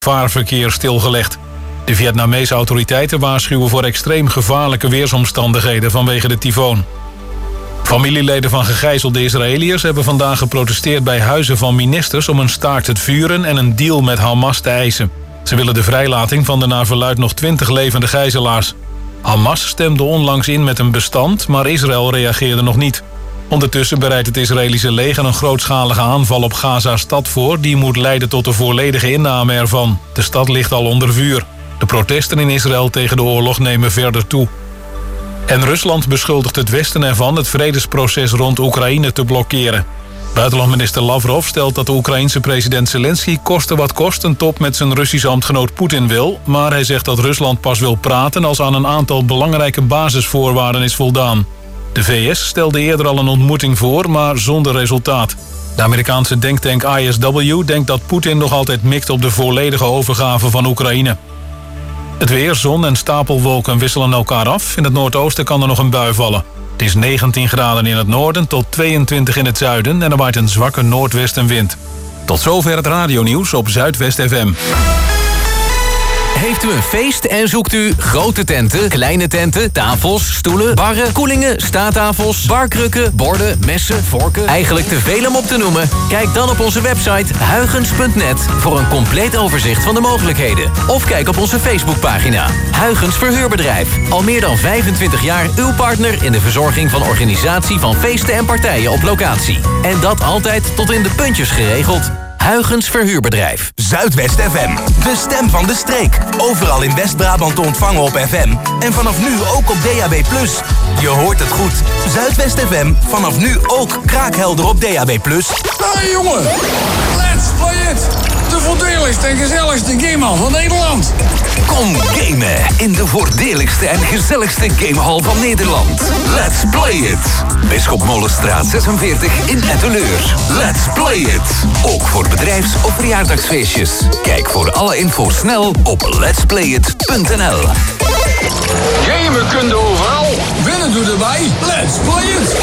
vaarverkeer stilgelegd. De Vietnamese autoriteiten waarschuwen voor extreem gevaarlijke weersomstandigheden vanwege de tyfoon. Familieleden van gegijzelde Israëliërs hebben vandaag geprotesteerd bij huizen van ministers om een staakt het vuren en een deal met Hamas te eisen. Ze willen de vrijlating van de naar verluidt nog 20 levende gijzelaars. Hamas stemde onlangs in met een bestand, maar Israël reageerde nog niet. Ondertussen bereidt het Israëlische leger een grootschalige aanval op Gaza-stad voor, die moet leiden tot de volledige inname ervan. De stad ligt al onder vuur. De protesten in Israël tegen de oorlog nemen verder toe. En Rusland beschuldigt het Westen ervan het vredesproces rond Oekraïne te blokkeren. Buitenlandminister Lavrov stelt dat de Oekraïense president Zelensky koste wat kost een top met zijn Russische ambtgenoot Poetin wil, maar hij zegt dat Rusland pas wil praten als aan een aantal belangrijke basisvoorwaarden is voldaan. De VS stelde eerder al een ontmoeting voor, maar zonder resultaat. De Amerikaanse denktank ISW denkt dat Poetin nog altijd mikt op de volledige overgave van Oekraïne. Het weer, zon en stapelwolken wisselen elkaar af. In het noordoosten kan er nog een bui vallen. Het is 19 graden in het noorden tot 22 in het zuiden en er waait een zwakke noordwestenwind. Tot zover het radionieuws op Zuidwest FM. Heeft u een feest en zoekt u grote tenten, kleine tenten, tafels, stoelen, barren, koelingen, staattafels, barkrukken, borden, messen, vorken? Eigenlijk te veel om op te noemen? Kijk dan op onze website huygens.net voor een compleet overzicht van de mogelijkheden. Of kijk op onze Facebookpagina. Huygens Verhuurbedrijf. Al meer dan 25 jaar uw partner in de verzorging van organisatie van feesten en partijen op locatie. En dat altijd tot in de puntjes geregeld. Huygens Verhuurbedrijf. Zuidwest FM, de stem van de streek. Overal in West-Brabant te ontvangen op FM. En vanaf nu ook op DAB+. Je hoort het goed. Zuidwest FM, vanaf nu ook kraakhelder op DAB+. Hey jongen, let's play it. De voordeligste en gezelligste gamehal van Nederland. Kom gamen in de voordeligste en gezelligste gamehal van Nederland. Let's play it. Bisschop Molenstraat 46 in Etteleur. Let's play it. Ook voor bedrijfs- of verjaardagsfeestjes. Kijk voor alle info snel op letsplayit.nl. Gamen kun je overal. Winnen doe erbij. Let's play it.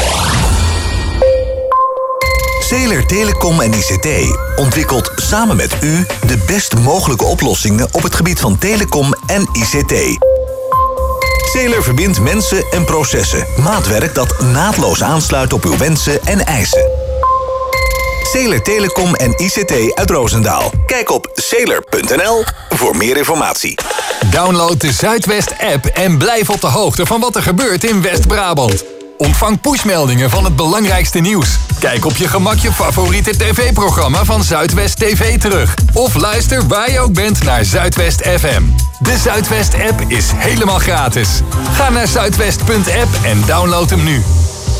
Zeeler Telecom en ICT ontwikkelt samen met u de best mogelijke oplossingen op het gebied van telecom en ICT. Zeeler verbindt mensen en processen. Maatwerk dat naadloos aansluit op uw wensen en eisen. Zeeler Telecom en ICT uit Roosendaal. Kijk op zeeler.nl voor meer informatie. Download de Zuidwest-app en blijf op de hoogte van wat er gebeurt in West-Brabant. Ontvang pushmeldingen van het belangrijkste nieuws. Kijk op je gemak je favoriete tv-programma van Zuidwest TV terug. Of luister waar je ook bent naar Zuidwest FM. De Zuidwest-app is helemaal gratis. Ga naar zuidwest.app en download hem nu.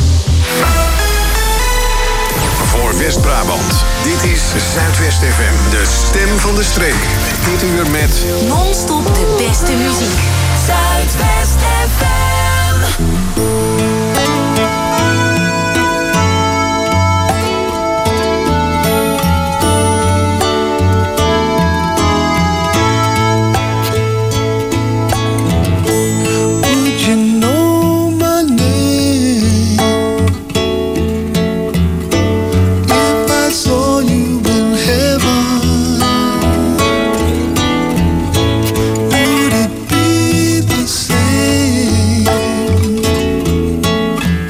Voor West-Brabant, dit is Zuidwest FM, de stem van de streek. Dit uur met non-stop de beste muziek. Zuidwest FM. Would it be the same?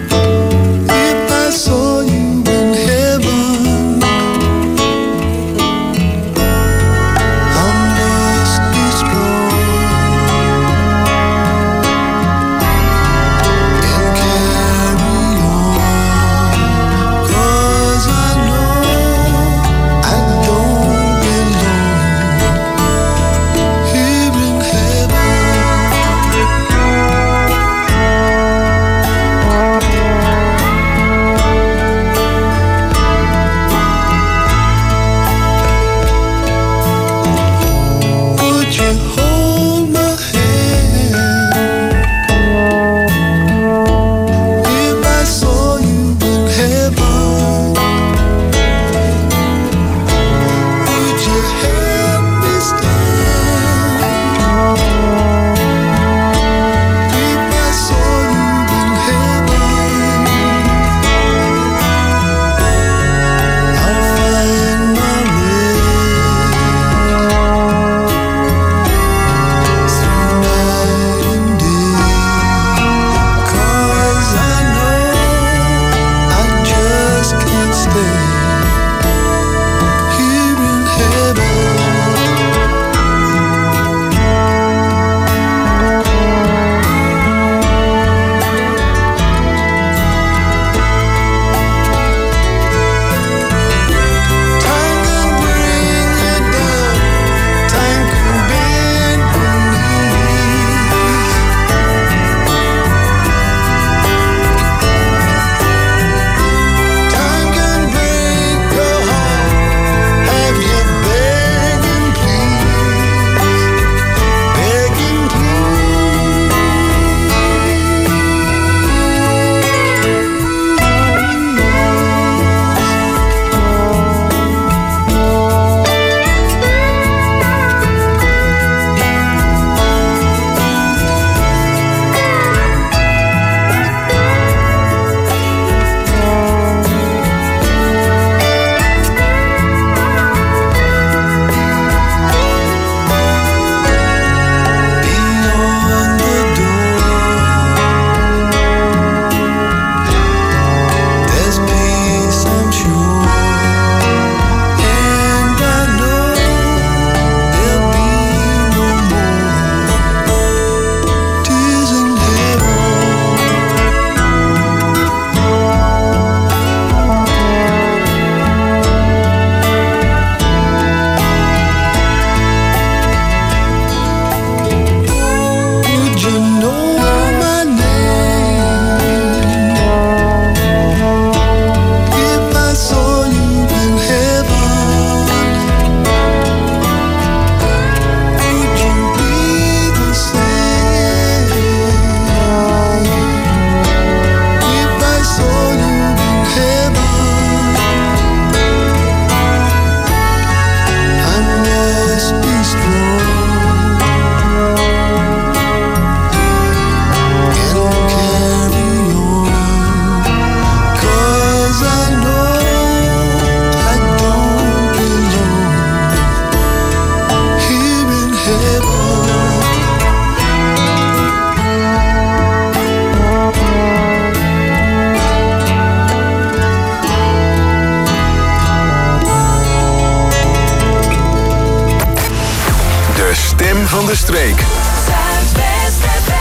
De stem van de streek. Zuidwest FM.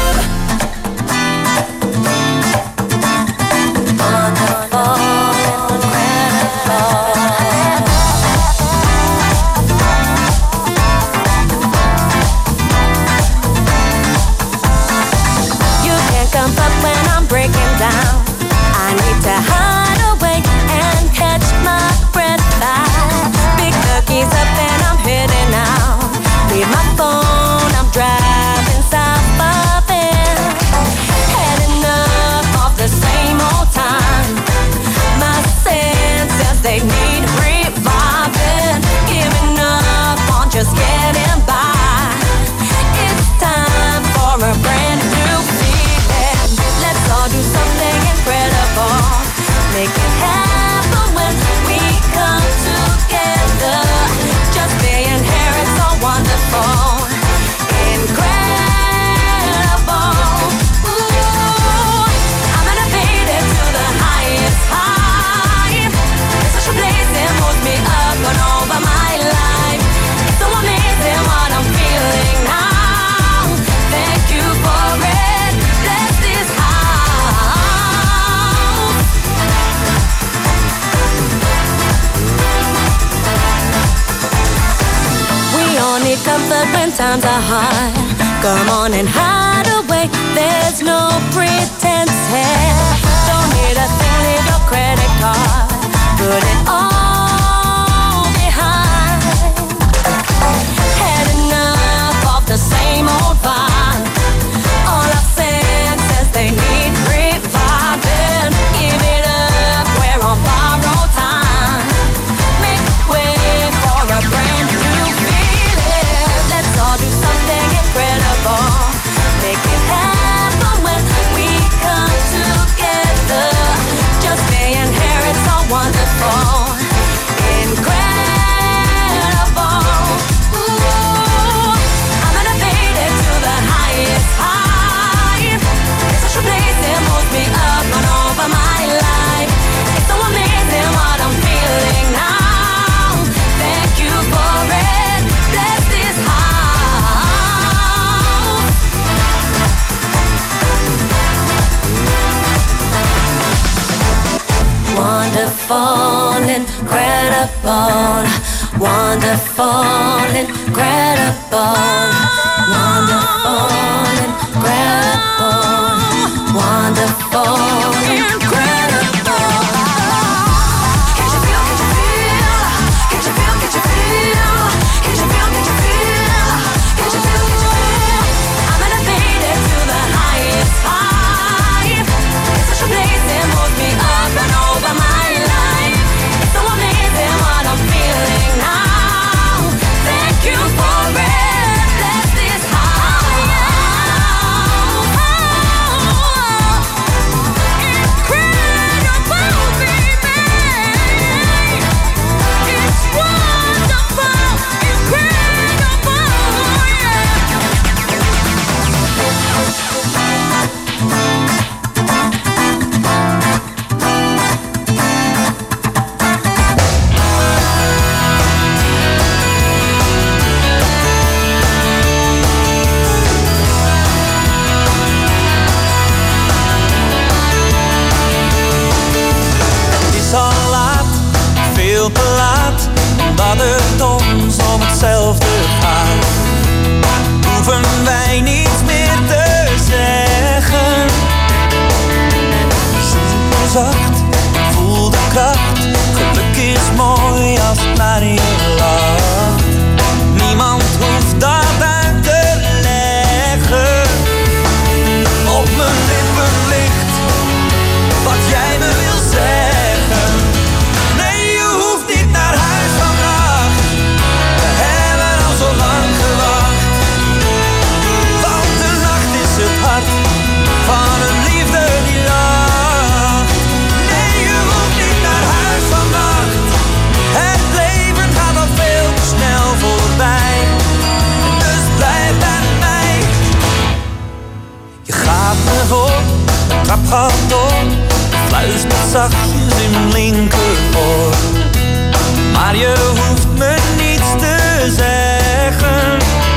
You can't come up when I'm breaking down. I need to hide away and catch my breath back. Pick the keys up and I'm heading out. Leave my phone, I'm driving south of it. Had enough of the same old time. My senses, they need reviving. Giving up on just getting by. It's time for a brand new feeling. Let's all do something incredible. Make it happen when we come together. Just being here is so wonderful. Incredible. Ooh, I'm elevated to the highest high. It's such a blaze that moves me up and over my life. It's so amazing what I'm feeling now. Thank you for it. Bless this house. We all need comfort when times are hard. Come on and hide away. There's no pretense here. Don't need a thing, leave your credit card. Put it all behind. Had enough of the same old vibe. All our senses, they need reviving. Give it up, we're on borrowed time. Make way for a brand new feeling. Let's all do something incredible. Make it happen when we come together. Just being here, it's so wonderful. Incredible. Ooh, I'm elevated to the highest high. It's such a blaze that moves me up and over my life. It's so amazing what I'm feeling now. Thank you for it. Bless this house. Wonderful, incredible. Wonderful, incredible. Wonderful, incredible. Wonderful, incredible. Can't you feel, can't you feel? Can't you feel, can't you feel? Can't you feel, can't you feel? Can't you feel, can't you feel? I'm elevated to the highest high. It's such a blaze that moves me up and over my life. It's so amazing what I'm feeling now. Thank you for it. Bless this house. Incredible, baby. It's wonderful, incredible, Het is al laat, veel te laat, omdat het ons om hetzelfde gaat. Hoeven wij niets meer te zeggen. Zoek maar zacht, voel de kracht. Geluk is mooi als het naar je lacht. Niemand hoeft dat uit te leggen. Op mijn lippen ligt wat jij me wil zeggen. Nee, je hoeft niet naar huis vandaag. We hebben al zo lang gewacht. Want de nacht is het hart van een liefde die lacht. Nee, je hoeft niet naar huis vannacht. Het leven gaat al veel te snel voorbij. Dus blijf bij mij. Je gaat me voor, de trap gaat door. Fluistert zachtjes in mijn linkeroor. Maar je hoeft me niets te zeggen.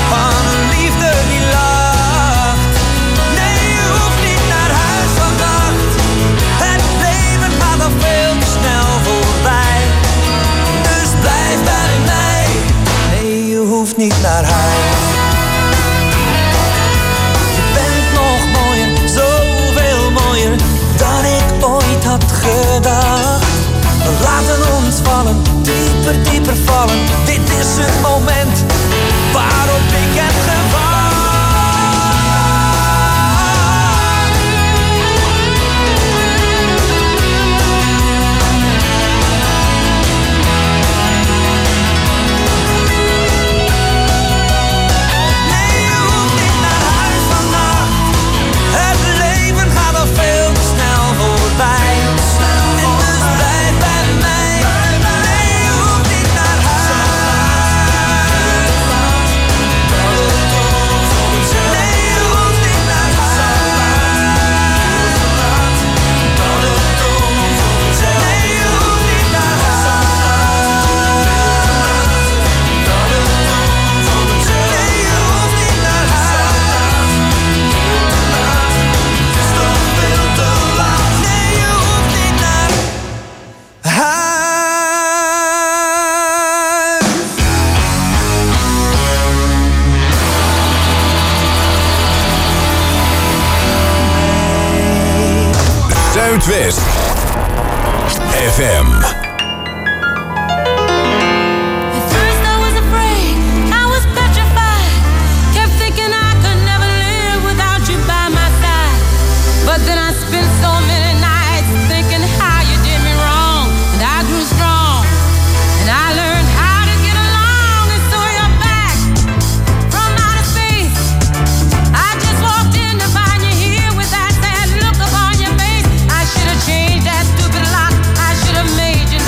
van een liefde die lacht. Nee, je hoeft niet naar huis vannacht. Het leven gaat al veel te snel voorbij. Dus blijf bij mij. Nee, je hoeft niet naar huis. Je bent nog mooier, zoveel mooier dan ik ooit had gedacht. We laten ons vallen, dieper, dieper vallen. Dit is het moment waarop ik heb gewacht. Nee, je hoeft niet naar huis vannacht. Het leven gaat al veel te snel voorbij. Zuidwest FM. Changed that stupid lock. I should have made you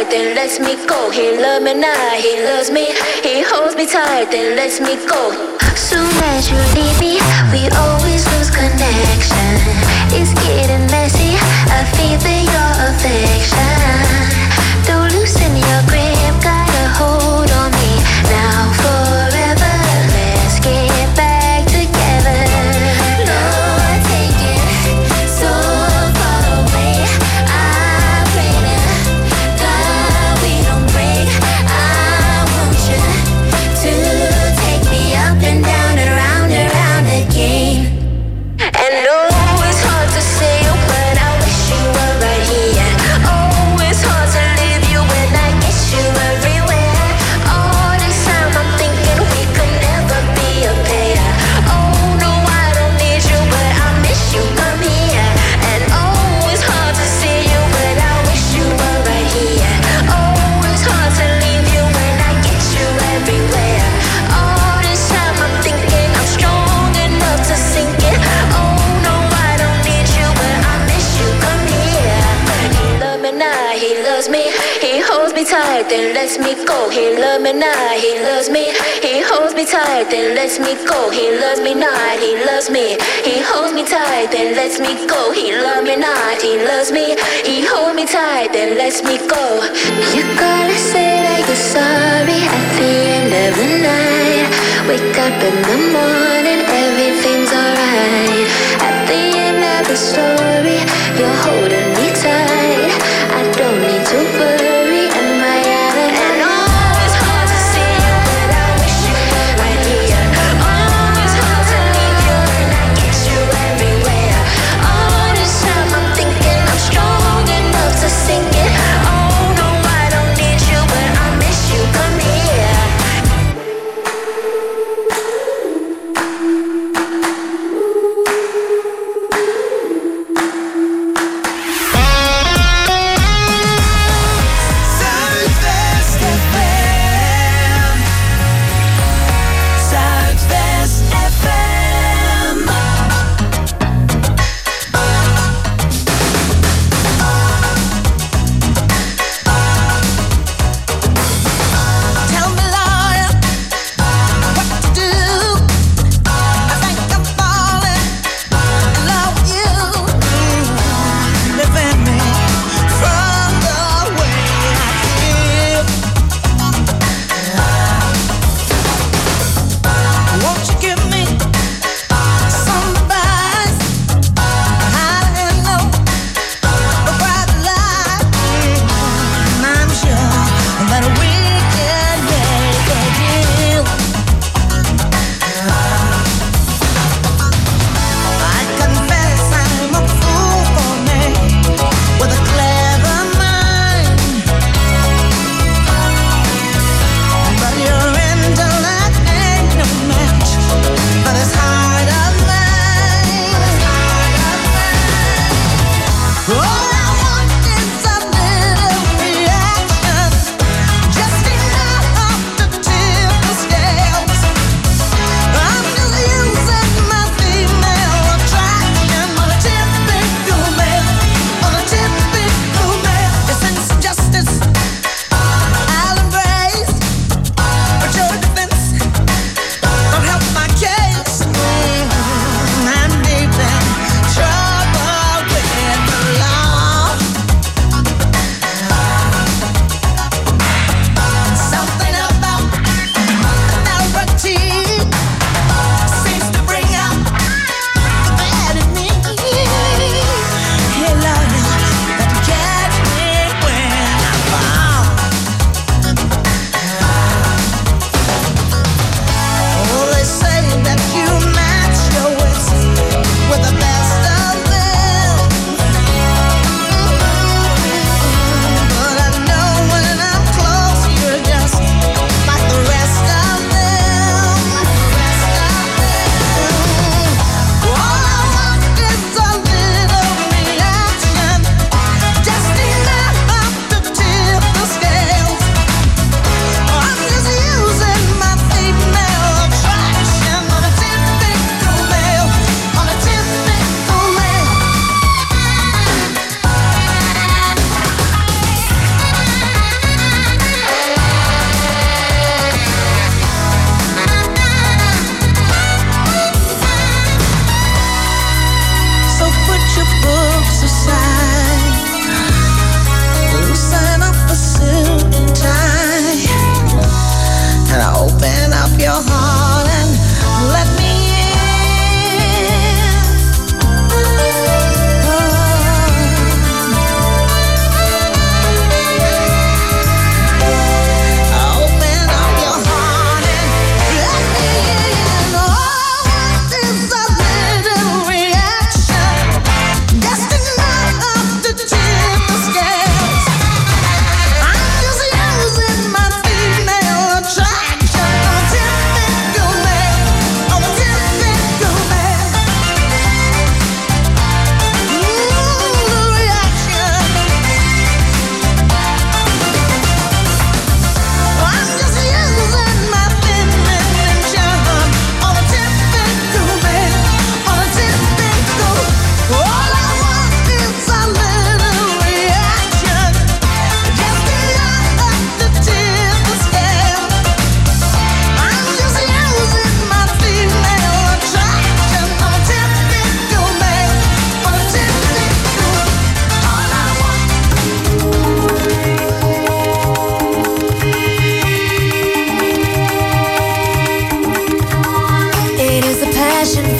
then lets me go. He loves me now, he loves me. He holds me tight, then lets me go. Soon as you leave me, we always lose connection. It's getting messy, I feel your affection. Don't loosen your grip, got a hold on me. Now forever, let's get back together. Lord, take it so far away. I pray to God we don't break. I want you to take me up and down, around again. And oh, it's hard to say, but I wish you were right here. Oh, it's hard to leave you when I get you everywhere. All this time I'm thinking we could never be a pair. Oh no, I don't need you, but I miss you, come here. And oh, it's hard to see you, but I wish you were right here. Oh, it's hard to leave you when I get you everywhere. All this time I'm thinking I'm strong enough to sink it. Oh no, I don't need you, but I miss you, come here. He loves me now, he loves me. He holds me tight, then lets me go. He loves me now, he loves me. He holds me tight, then lets me go. He loves me not, he loves me. He holds me tight, then lets me go. He loves me not, he loves me. He holds me tight, then lets me go. You gotta say that you're sorry at the end of the night. Wake up in the morning, everything's alright. At the end of the story, you're holding me tight. I don't need to worry, am I out of hand? Oh, it's hard to see you, but I wish you were right here. Oh, it's hard to leave you and I get you everywhere. All this time I'm thinking I'm strong enough to sink it. Oh no, I don't need you, but I miss you, come here.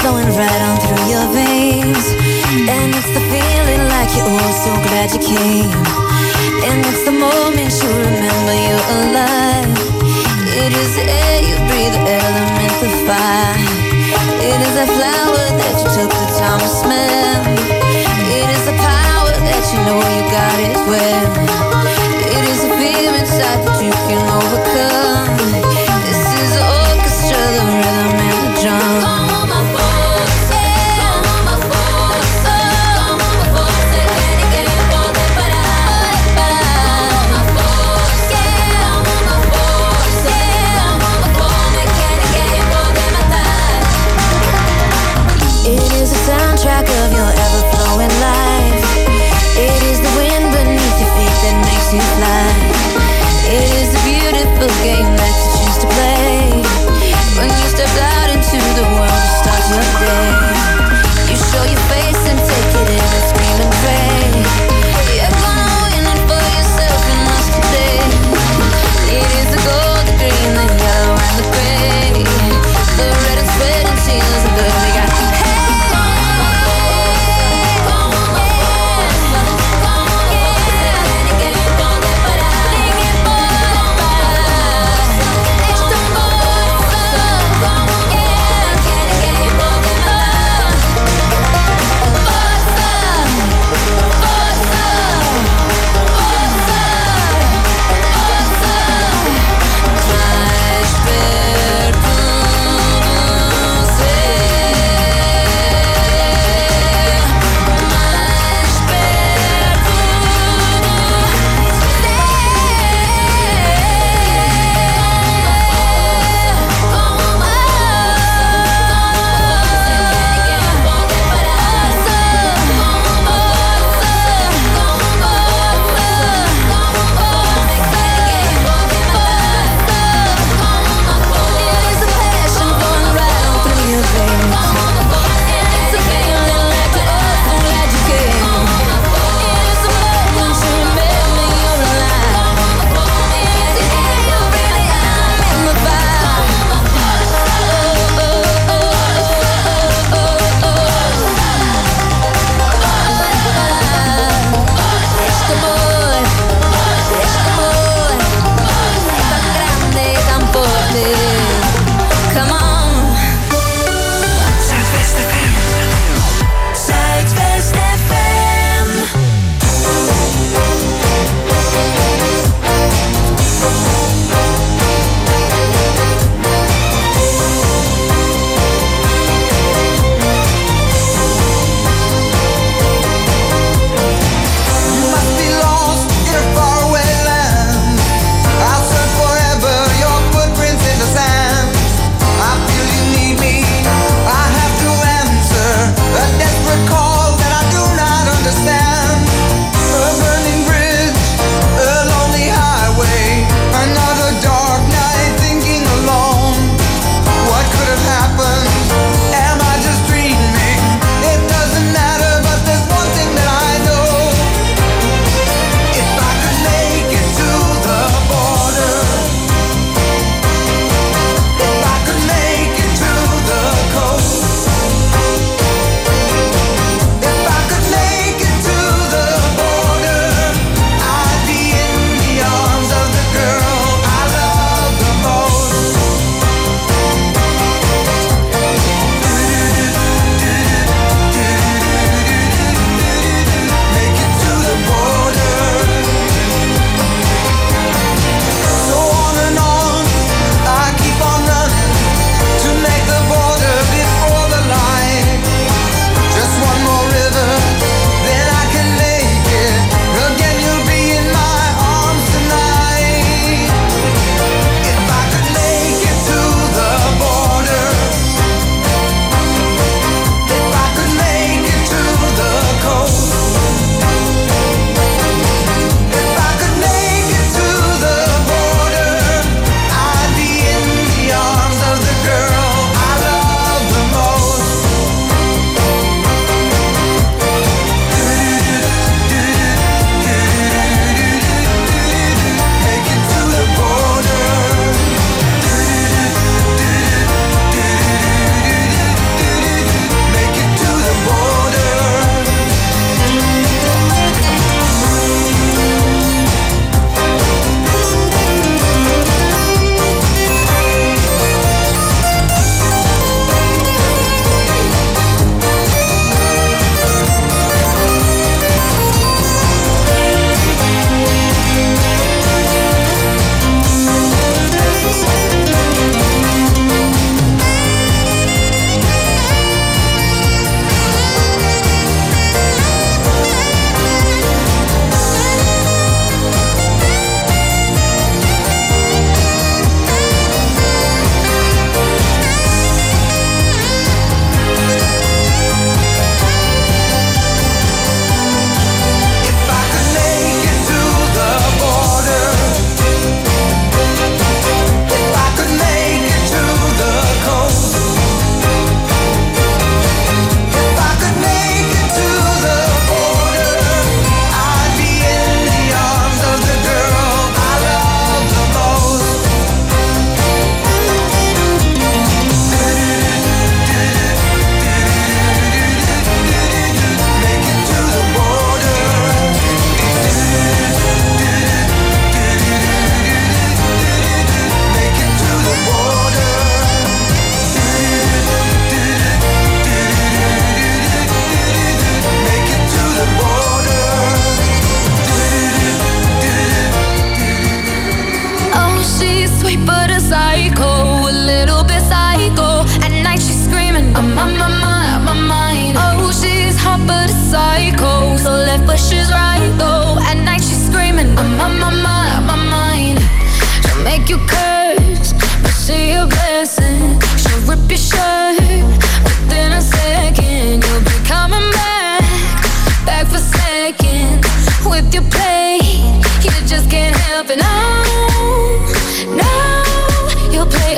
flowing right on through your veins. And it's the feeling like you're oh so glad you came. And it's the moment you remember you're alive. It is the air you breathe, the element, the fire. It is a flower that you took the time to smell. It is the power that you know you got it well. It is a fear inside that you can overcome. This is the orchestra, the rhythm and the drum. Soundtrack of your ever-flowing life. It is the wind beneath your feet that makes you fly. It is the beautiful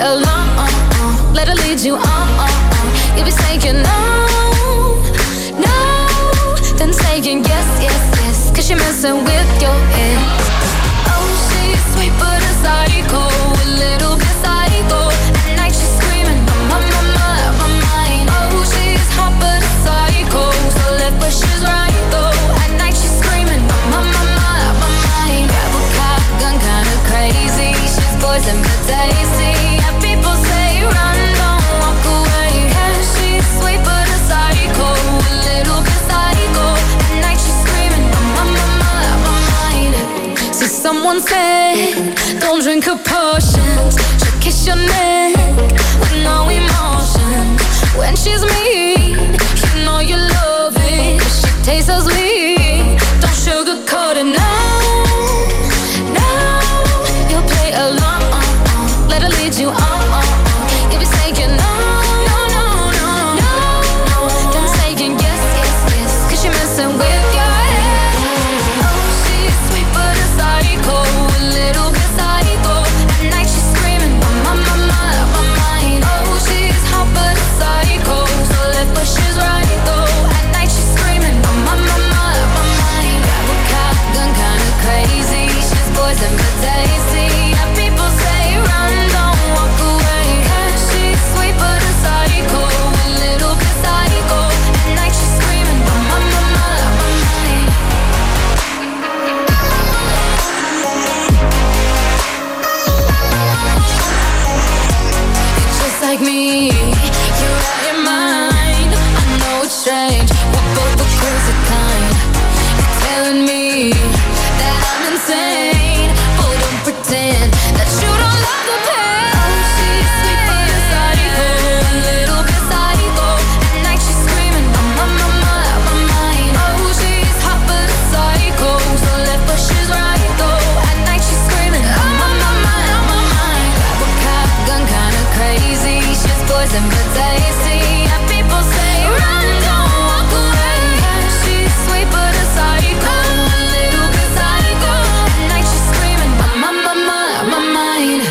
along. Let her lead you on. You'll be saying no, no, then saying yes, yes, yes, 'cause you're messing with your head. Oh, she's sweet but a psycho, a little bit psycho. At night she's screaming, my mind. Oh, she's hot but a psycho, so left but she's right though. At night she's screaming, my mind. Grab a cop gun, kinda crazy. She's poison but tasty. And people say run, don't walk away. Yeah, she's sweet but a psycho, a little bit psycho. At night she's screaming, my mind. See, someone said, don't drink her potions. She'll kiss your neck with no emotion. When she's mean, you know you love it. She tastes so sweet, don't sugarcoat it now. You'll play along, let her lead you on. You'll be saying no, no, no, no, no. Then saying yes, yes, yes, 'cause you're messing with your head. Oh, she's sweet but a psycho, a little bit psycho. At night she's screaming, my mind. Oh, she's hot but a psycho, so left but she's right though. At night she's screaming, my mind. Grab a cop gun, kinda crazy. She's poison but tasty. And people say run, don't walk away. Yeah, she's sweet but a psycho, a little bit psycho. At night she's screaming, my mind. You're just like me, you're out your mind. I know it's strange, we're both the crazy kind. You're telling me that I'm insane, but don't pretend that you don't love the pain. Oh, she's sweet but a psycho, a little bit psycho. At night she's screaming, my mind. Oh, she's hot but a psycho, so left but she's right though. At night she's screaming, my mind. Grab a cop gun, kinda crazy. She's poison but tasty. And people say run, don't walk away. Yeah, she's sweet but a psycho, a little bit psycho. At night she's screaming, my mind.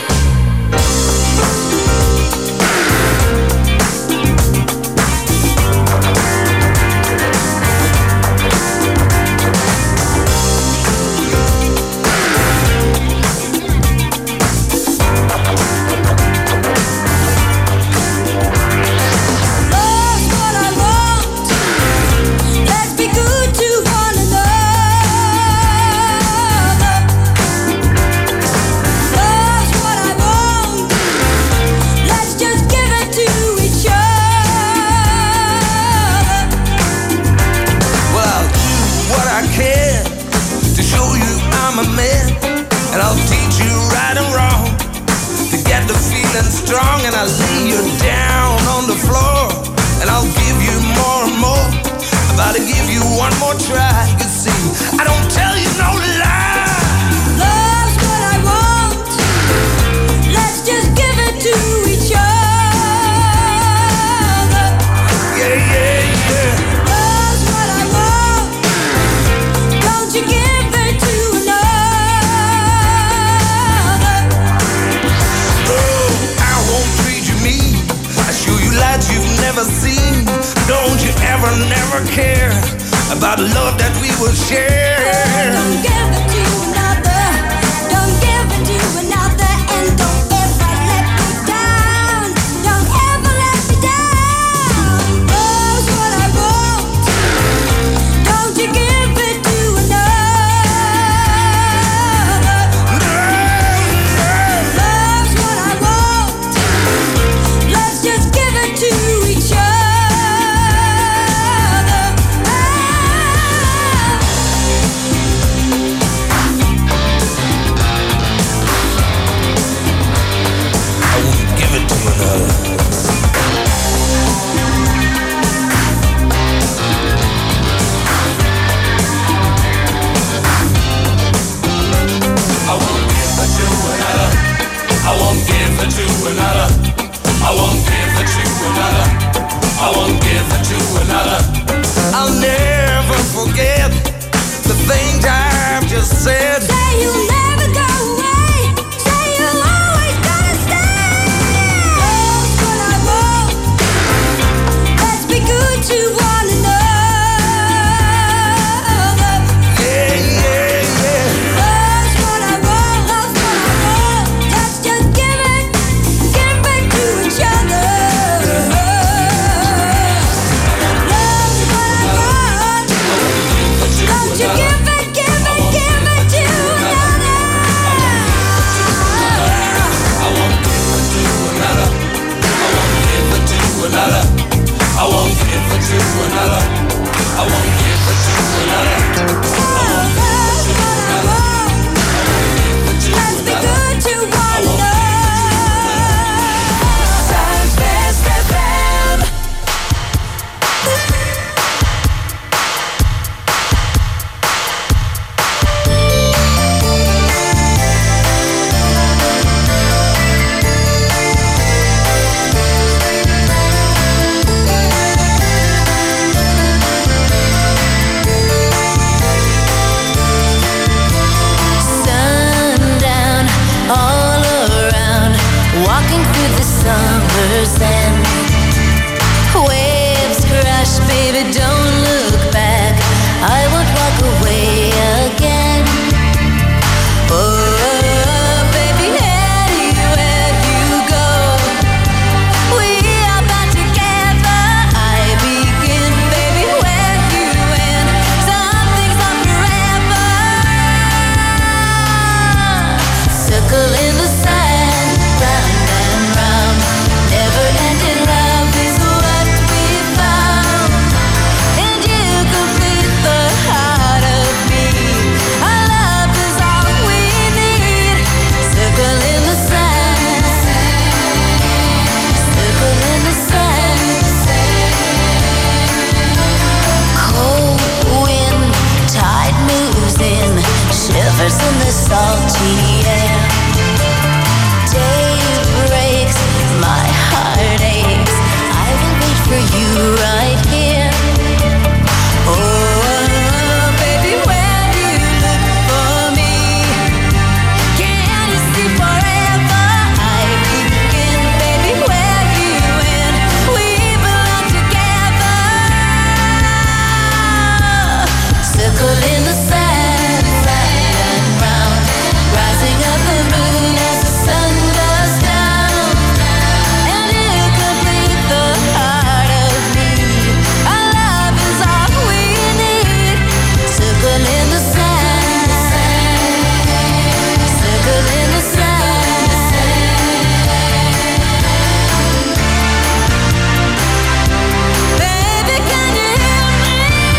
Love's what I want. Let's be good to one another. Love's what I want. Let's just give it to each other. Well, I'll do what I can to show you I'm a man, and I'll teach you right and wrong to get the feeling strong. And I'll lay you down on the floor, and I'll give you more and more. I'm about to give you one more try. You see, I don't tell you no lie. Love's what I want. Let's just give it to each other. Yeah, yeah, yeah. Love's what I want. Don't you give it to another. Oh, I won't treat you mean. I show you light you've never seen. Don't you ever, never care about the love that we will share. Don't give it to another. Don't give it to another. And don't ever let me down. Don't ever let me down. Love's what I want. Don't you give it to another. Love's what I want. Let's just give it to each other. said. Say you'll never go away. Say you'll always gonna stay. the summer's end. Waves crash, baby, don't look back. I won't walk away again. Oh, baby, anywhere you go, we are bound together. I begin, baby, where you end. Some things are forever. Circle in the sand, round and round. Never-ending love is what we found. And you complete the heart of me. Our love is all we need. Circle in the sand. Circle in the sand. Cold wind, tide moves in, shivers in the salty air. Day breaks, my heart aches. I will wait for you right here. Oh, baby, when you look for me, can you see forever? I begin, baby, where you end. We belong together. Circle in the sand, round and round, rising up the moon as the sun goes down. And you complete the heart of me. Our love is all we need. Circle in the sand. Circle in the sand. Baby, can you hear me?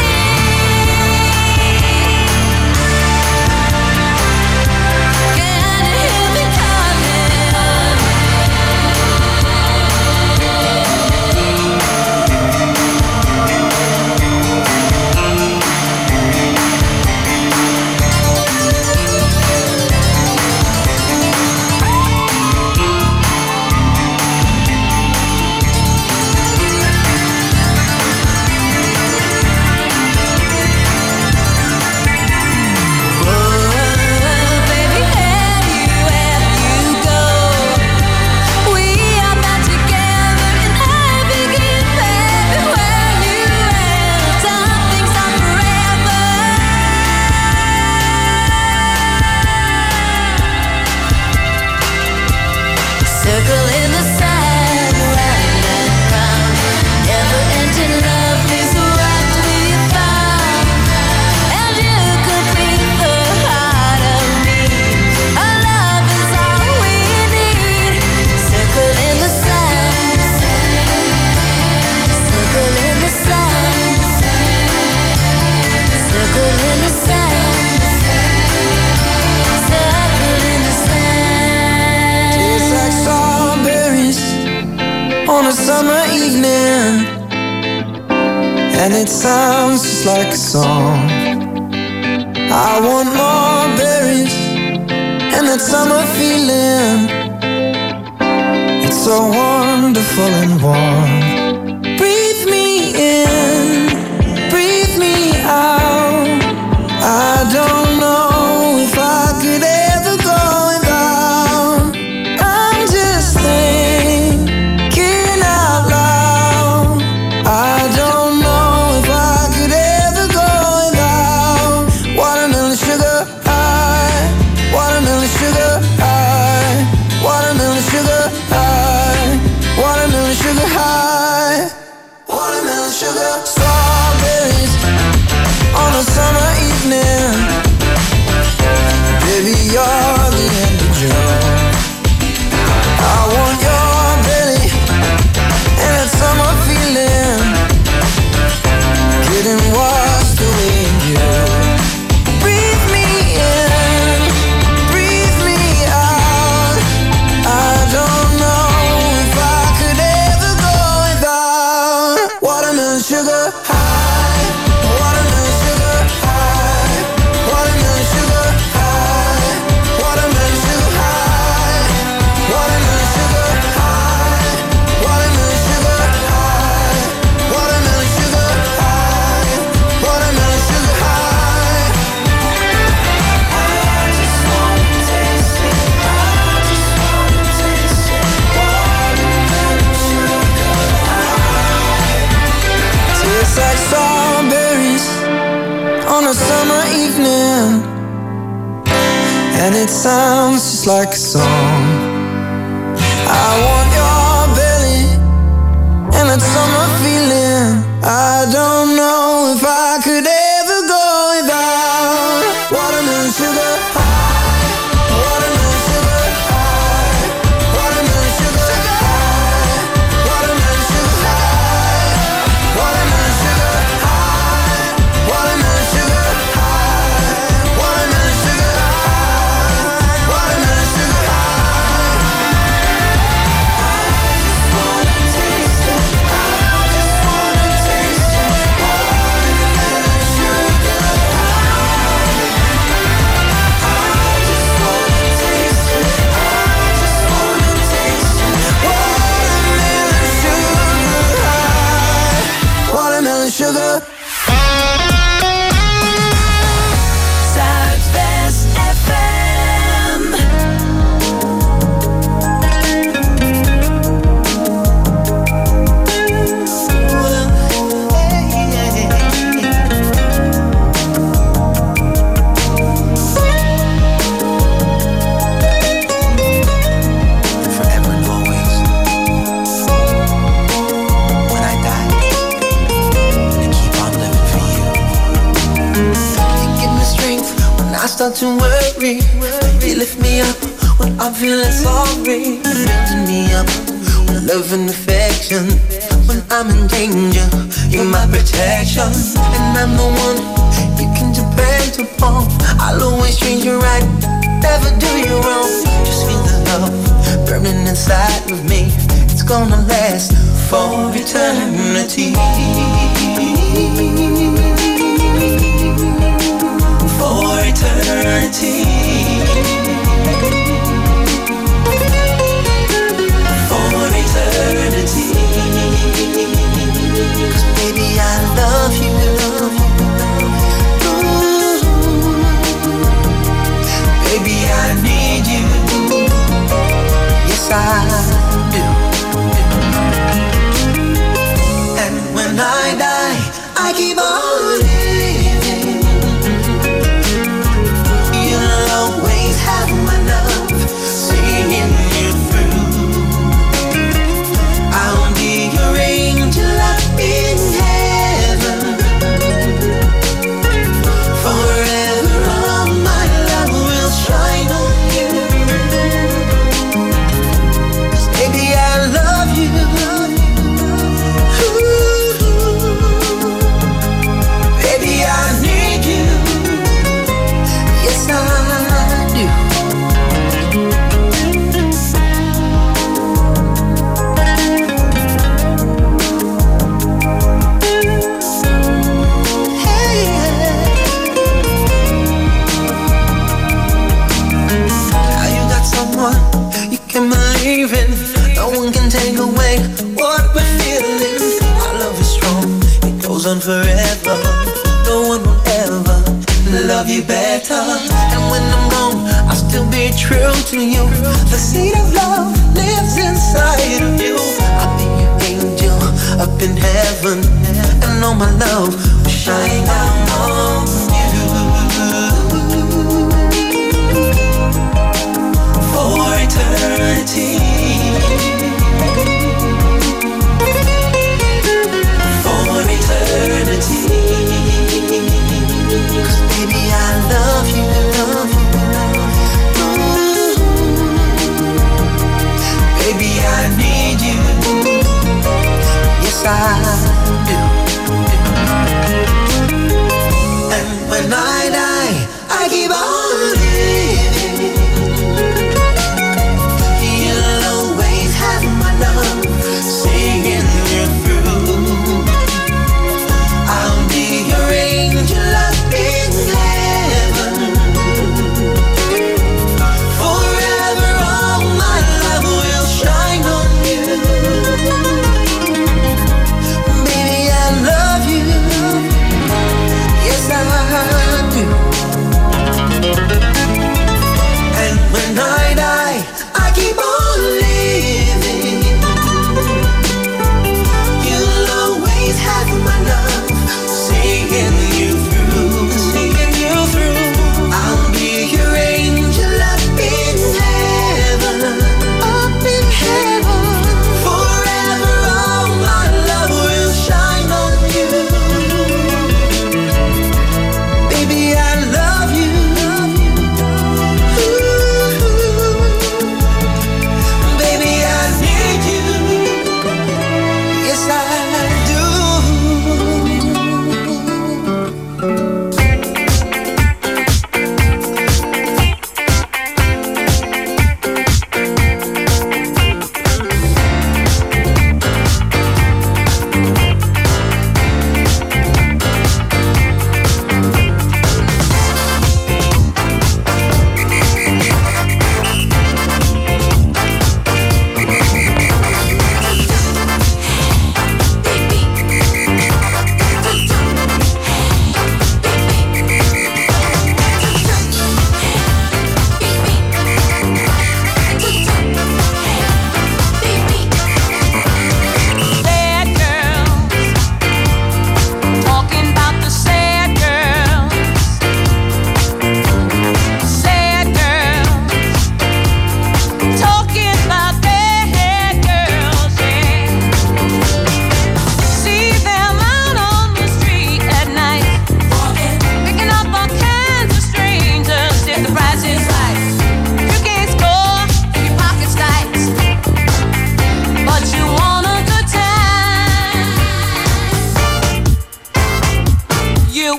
Can you hear me coming? Baby, anywhere you go, we are bound together. And I begin, baby, where you end. Some things are forever. Circle in the sand, round and round. Never-ending love is what we found. And you complete the heart of me. Our love is all we need. Circle in the sand. Circle in the sand. Circle in the sand. Circle in the sand. Tastes like strawberries on a summer evening, and it sounds just like a song. I want more berries and that summer feeling. It's so wonderful and warm. Breathe me in, breathe me out. I don't know if I could ever go without. I'm just thinking out loud. I don't know if I could ever go without. Watermelon sugar high, watermelon sugar high, watermelon sugar high, watermelon sugar high. sounds just like a song. I want your belly and that summer feeling. I don't know if I could ever go without watermelon sugar high, watermelon sugar high, watermelon sugar high, watermelon sugar high, watermelon sugar high, watermelon sugar high, watermelon sugar high, watermelon sugar high. Sugar. Zuidwest FM. Forever and always. When I die, I start to worry. You lift me up when I'm feeling sorry. Building me up with love and affection. When I'm in danger, you're my protection. And I'm the one you can depend upon. I'll always treat you right, never do you wrong. Just feel the love burning inside of me. It's gonna last for eternity. For eternity. For eternity. 'Cause baby I love you. Ooh. Baby I need you. Yes I do. And when I die I keep on living. Always have my love, singing you through. I'll be your angel up in heaven. Forever all my love will shine on you. 'Cause baby I love you. Ooh. Baby I need you. Yes I do. Hey. Now you got someone you can believe in. No one can take away what we're feeling. Our love is strong, it goes on forever. No one will ever love you better. And when I'm gone, I'll still be true to you. The seed of love lives inside of you. I'll be your angel up in heaven. And all my love will shine down on you. For eternity. For eternity. 'Cause baby I love you, love you. Ooh. Baby I need you. Yes I do. And when I die I keep on living. You'll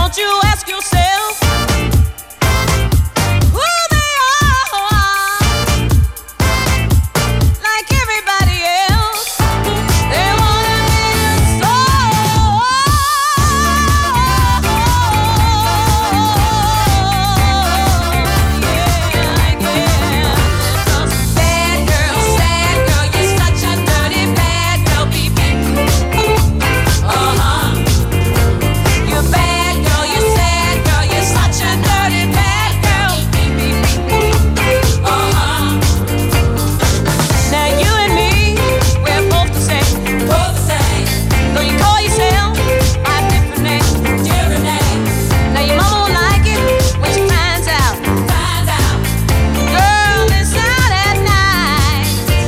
don't you ask yourself who they are? Like everybody else, they wanna be a soul. Bad girl, you're such a dirty bad girl, baby. You're bad girl, you're sad girl, you're such a dirty bad girl, baby. Now you and me, we're both the same, Though you call yourself by different names, Now your mama won't like it when she finds out. Girl, it's out at night.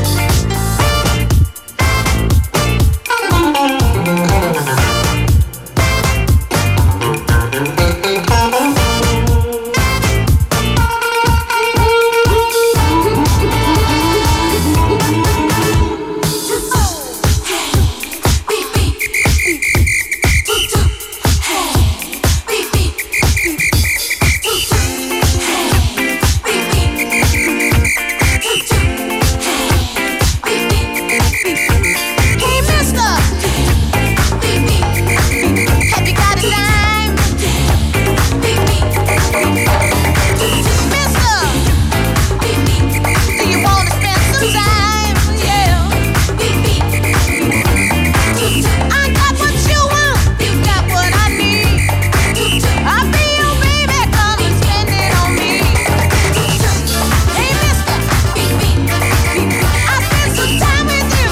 Hey, mister, have you got a dime? Mister, do you want to spend some time? Yeah. I got what you want, you got what I need. I'll be your baby, come and spend it on me. Hey, mister, I spent some time with you.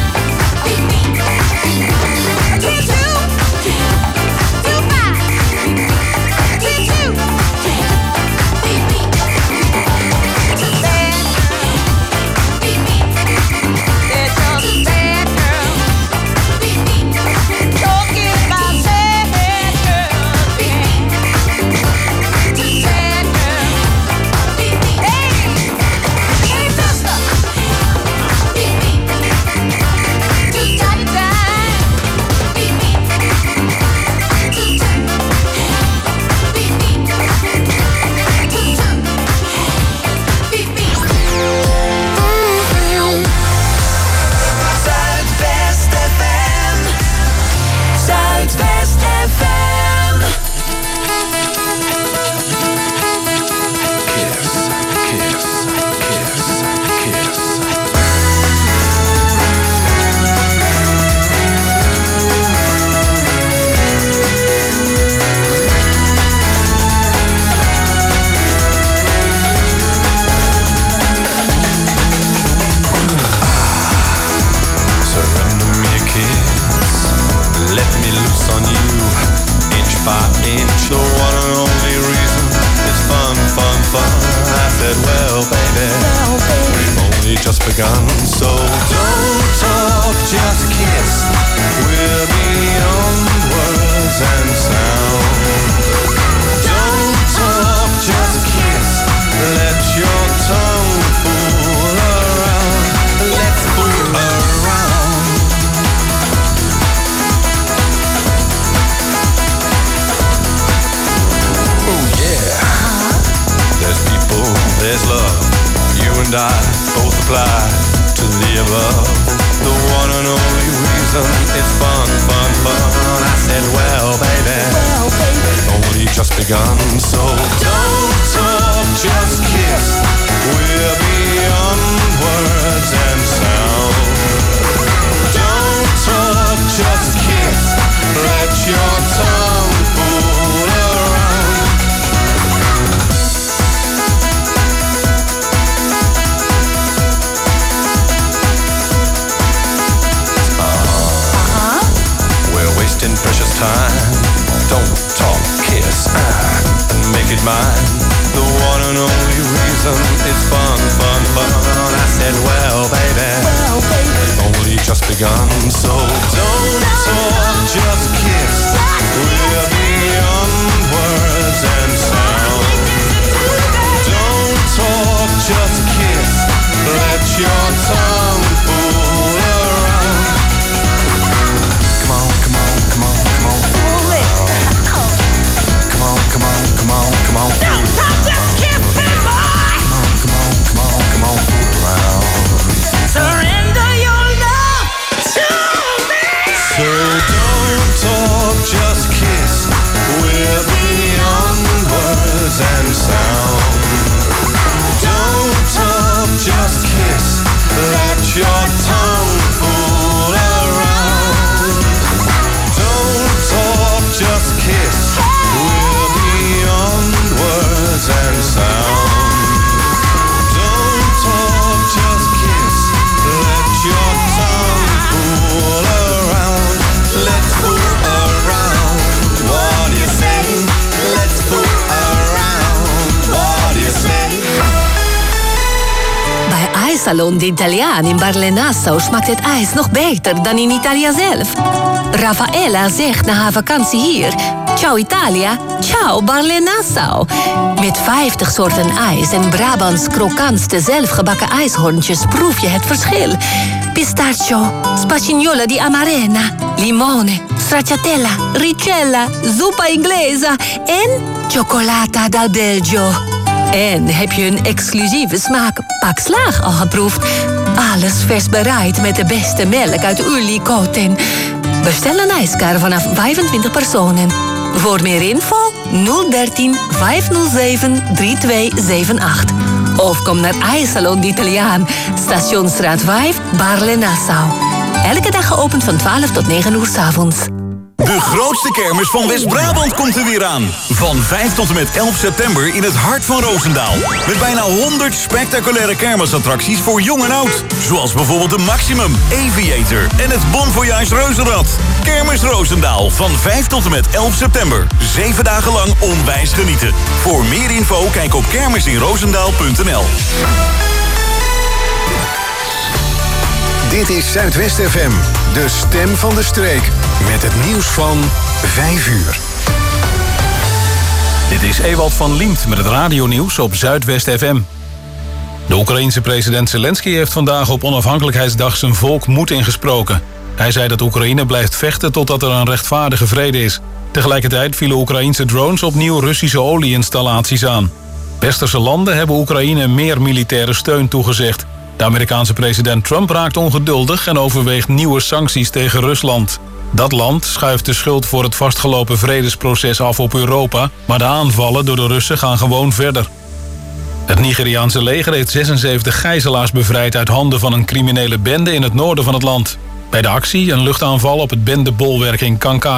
Surrender me a kiss, let me loose on you, inch by inch. The one and only reason is fun, fun, fun. I said, well, baby, we've only just begun. So don't talk, just kiss. We're beyond words and sound. Don't talk, just kiss. Let your tongue fool around. Let's fool around. Oh yeah. There's people, there's love. You and I both apply to the above. The one and only reason is fun, fun, fun. I said, well, baby, we've only just begun. So don't talk, just kiss. We're beyond words and sound. Don't talk, just kiss. Let your tongue fool around. We're wasting precious time. Don't talk, kiss, and make it mine. The one and only reason is fun, fun, fun. I said, well, baby, we've only just begun. So don't talk, just kiss. We're beyond words and sound. Don't talk, just kiss. Let your tongue fool around. Come on, come on, come on, come on. Fool it. Don't talk, just kiss. We're beyond words and sound. Don't talk, just kiss. Let your tongue fool around. Don't talk, just kiss. We're beyond words and sound. Don't talk, just kiss. Let your tongue fool around. Let's fool around. What do you say? Let's fool around. What do you say? Bij IJssalon d'Italiaan in Barle-Nassau smaakt het ijs nog beter dan in Italië zelf. Raffaella zegt na haar vakantie hier: ciao Italia, ciao Barle-Nassau. Met 50 soorten ijs en Brabants krokantste zelfgebakken ijshorntjes proef je het verschil. Pistachio, spagnola di amarena, limone, stracciatella, ricella, zuppa inglesa en cioccolata dal Belgio. En heb je een exclusieve smaak Pak Slaag al geproefd? Alles vers bereid met de beste melk uit Ulikoten. Bestel een ijskar vanaf 25 personen. Voor meer info 013 507 3278. Of kom naar IJssalon d'Italiaan, Stationsstraat 5, Barle-Nassau. Elke dag geopend van 12 tot 9 uur 's avonds. De grootste kermis van West-Brabant komt er weer aan. Van 5 tot en met 11 september in het hart van Roosendaal. Met bijna 100 spectaculaire kermisattracties voor jong en oud. Zoals bijvoorbeeld de Maximum, Aviator en het Bon Voyage Reuzenrad. Kermis Roosendaal van 5 tot en met 11 september. 7 dagen lang onwijs genieten. Voor meer info kijk op kermisinroosendaal.nl. Dit is Zuidwest FM, de stem van de streek. Met het nieuws van 5 uur. Dit is Ewald van Liemt met het radionieuws op Zuidwest FM. De Oekraïense president Zelensky heeft vandaag op onafhankelijkheidsdag zijn volk moed ingesproken. Hij zei dat Oekraïne blijft vechten totdat er een rechtvaardige vrede is. Tegelijkertijd vielen Oekraïense drones opnieuw Russische olieinstallaties aan. Westerse landen hebben Oekraïne meer militaire steun toegezegd. De Amerikaanse president Trump raakt ongeduldig en overweegt nieuwe sancties tegen Rusland. Dat land schuift de schuld voor het vastgelopen vredesproces af op Europa, maar de aanvallen door de Russen gaan gewoon verder. Het Nigeriaanse leger heeft 76 gijzelaars bevrijd uit handen van een criminele bende in het noorden van het land. Bij de actie een luchtaanval op het bendebolwerk in Kankara.